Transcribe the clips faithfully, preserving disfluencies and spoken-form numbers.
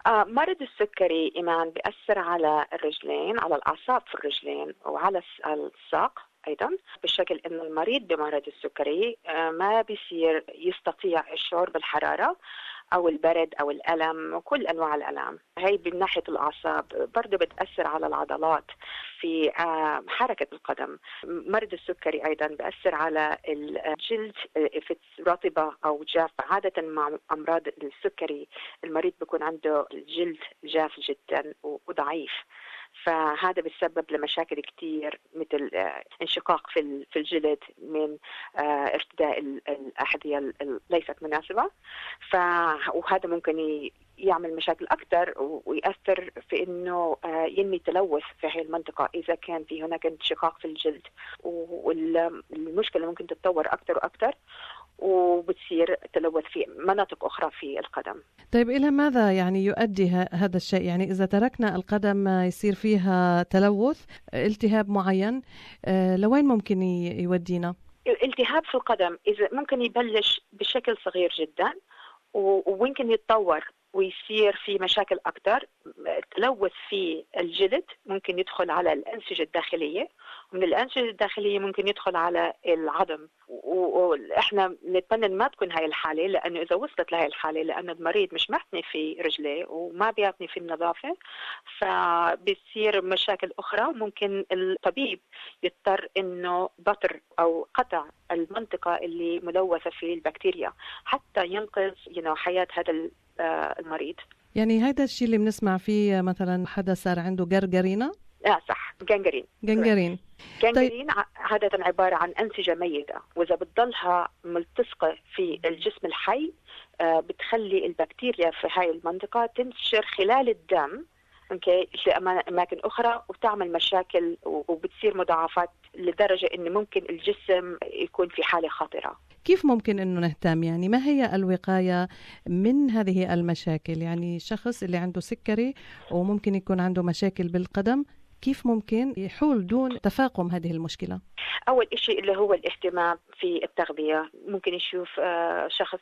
آه مرض السكري إيمان بيأثر على الرجلين، على الأعصاب في الرجلين وعلى الساق أيضا، بشكل أن المريض بمرض السكري ما بيصير يستطيع الشعور بالحرارة أو البرد أو الألم وكل أنواع الألم. هي من ناحية الأعصاب. برضو بتأثر على العضلات في حركة القدم. مرض السكري أيضا بيأثر على الجلد في رطبة أو جاف. عادة مع أمراض السكري المريض بيكون عنده الجلد جاف جدا وضعيف، فهذا بيسبب لمشاكل كتير مثل انشقاق في في الجلد من ارتداء الأحذية ليست مناسبة، وهذا ممكن يعمل مشاكل أكثر ويأثر في إنه ينمي تلوث في هذه المنطقة إذا كان في هناك انشقاق في الجلد، والمشكلة ممكن تتطور أكثر وأكثر وبتصير تلوث في مناطق أخرى في القدم. طيب إلى ماذا يعني يؤدي هذا الشيء؟ يعني إذا تركنا القدم يصير فيها تلوث، التهاب معين، لوين ممكن يودينا؟ الالتهاب في القدم إذا ممكن يبلش بشكل صغير جدا وممكن يتطور ويصير في مشاكل أكثر. التلوث في الجلد ممكن يدخل على الأنسجة الداخلية، ومن الأنسجة الداخلية ممكن يدخل على العظم، وإحنا نتمنى ما تكون هاي الحالة، لأنه إذا وصلت لهاي الحالة لأن المريض مش معتني في رجليه وما بيعتني في النظافة فبتصير مشاكل أخرى. ممكن الطبيب يضطر إنه بطر أو قطع المنطقة اللي ملوثة في البكتيريا حتى ينقذ you know, حياة هذا المريض. يعني هذا الشيء اللي بنسمع فيه مثلا حدا صار عنده جرجرينا؟ اه صح، جنجرين. جنجرين جنجرين طيب. عادة عبارة عن أنسجة ميتة، وإذا بتضلها ملتصقة في الجسم الحي آه بتخلي البكتيريا في هاي المنطقة تنتشر خلال الدم اوكي لأماكن أخرى وتعمل مشاكل وبتصير مضاعفات لدرجة إن ممكن الجسم يكون في حالة خطرة. كيف ممكن إنه نهتم؟ يعني ما هي الوقاية من هذه المشاكل؟ يعني شخص اللي عنده سكري وممكن يكون عنده مشاكل بالقدم، كيف ممكن يحول دون تفاقم هذه المشكلة؟ أول شيء اللي هو الاهتمام في التغذية. ممكن يشوف شخص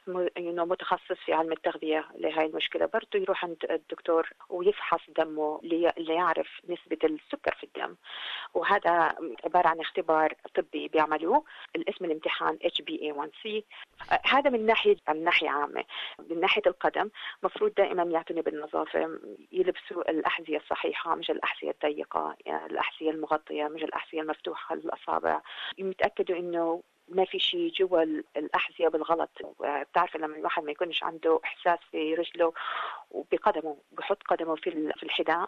متخصص في علم التغذية لهذه المشكلة، برضه يروح عند الدكتور ويفحص دمه ليعرف نسبة السكر في الدم، وهذا عبارة عن اختبار طبي بيعملوه الاسم الامتحان إتش بي إيه وان سي. هذا من ناحية من ناحية عامة. من ناحية القدم مفروض دائما يعتني بالنظافة، يلبسوا الأحذية الصحيحة مش الأحذية الضيقة، يعني الأحذية المغطية مش الأحذية المفتوحة للأصابع. يتأكدوا إنه ما في شيء جوا الأحذية بالغلط. بتعرف لما الواحد ما يكونش عنده إحساس في رجله وبقدمه بحط قدمه في في الحذاء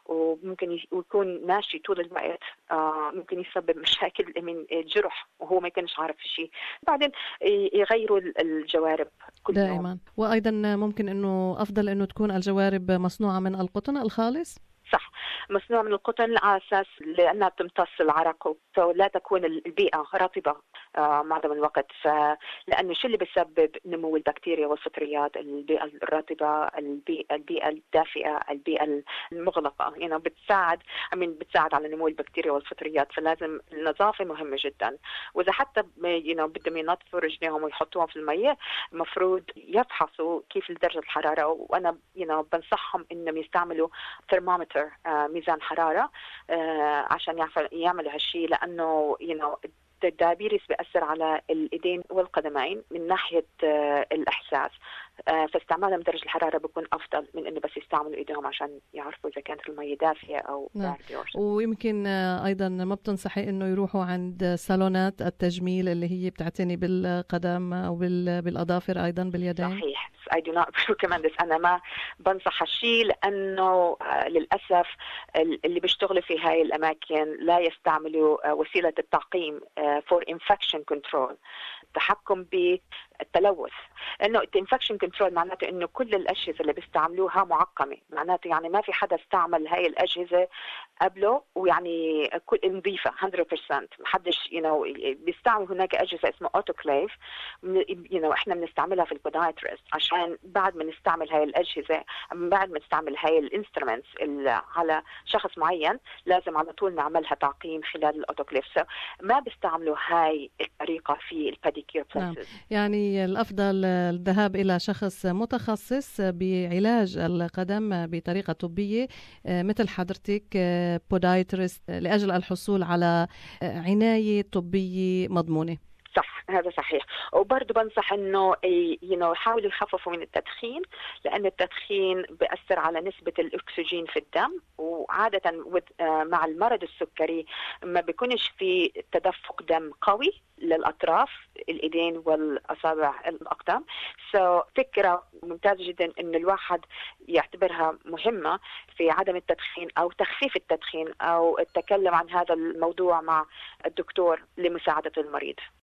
وممكن يكون ماشي طول الوقت، آه ممكن يسبب مشاكل من الجرح وهو ما يكونش عارف شيء. بعدين يغيروا الجوارب كل دائما يوم. وأيضا ممكن إنه أفضل إنه تكون الجوارب مصنوعة من القطن الخالص. صح، مصنوع من القطن على أساس لأنها بتمتص العرق ولا تكون البيئة رطبة آه معظم الوقت، فلأنه شو اللي بيسبب نمو البكتيريا والفطريات؟ البيئة الرطبة، البيئة, البيئة الدافئة، البيئة المغلقة يعني بتساعد أمين بتساعد على نمو البكتيريا والفطريات. فلازم النظافة مهمة جدا. وإذا حتى you know, بدهم ينظفوا رجليهم ويحطوهم في المية مفروض يفحصوا كيف درجة الحرارة، وأنا you know, بنصحهم إنهم يستعملوا ثرمومتر آه ميزان حرارة آه عشان يعملوا هالشيء، لأنه you know, الدايابيتس بيأثر على الإيدين والقدمين من ناحية آه الإحساس، آه فاستعمالهم درجة الحرارة بيكون أفضل من إنه بس يستعملوا إيديهم عشان يعرفوا إذا كانت المية دافية أو باردة. ويمكن آه أيضا ما بتنصحي إنه يروحوا عند صالونات التجميل اللي هي بتعتني بالقدم أو بالأظافر أيضا باليدين؟ صحيح. I do not recommend this. أنا ما بنصح هالشيء لأنه آه للأسف اللي بيشتغلوا في هاي الأماكن لا يستعملوا آه وسيلة التعقيم آه for infection control، التحكم بالتلوث. إنه infection control معناته إنه كل الأجهزة اللي بيستعملوها معقمة، معناته يعني ما في حدا استعمل هاي الأجهزة قبله ويعني كل نظيفة مية بالمية. محدش you know بيستعمل. هناك أجهزة اسمها أوتوكليف you know إحنا بنستعملها في البودايترست عشان بعد ما نستعمل هاي الأجهزة بعد ما نستعمل هاي الانسترومنتس على شخص معين لازم على طول نعملها تعقيم خلال الأوتوكليف. ما بيستعملوا هاي الطريقة في الباديكير secure places. نعم. يعني الأفضل الذهاب إلى شخص متخصص بعلاج القدم بطريقة طبية مثل حضرتك بودايترست لأجل الحصول على عناية طبية مضمونة. صح، هذا صحيح. وبرضه بنصح انه يحاولوا يخففوا من التدخين، لان التدخين بيأثر على نسبة الاكسجين في الدم، وعادة مع المرض السكري ما بيكونش في تدفق دم قوي للأطراف الإيدين والأصابع الأقدام. سو so, فكرة ممتازة جدا إن الواحد يعتبرها مهمة في عدم التدخين أو تخفيف التدخين أو التكلم عن هذا الموضوع مع الدكتور لمساعدة المريض.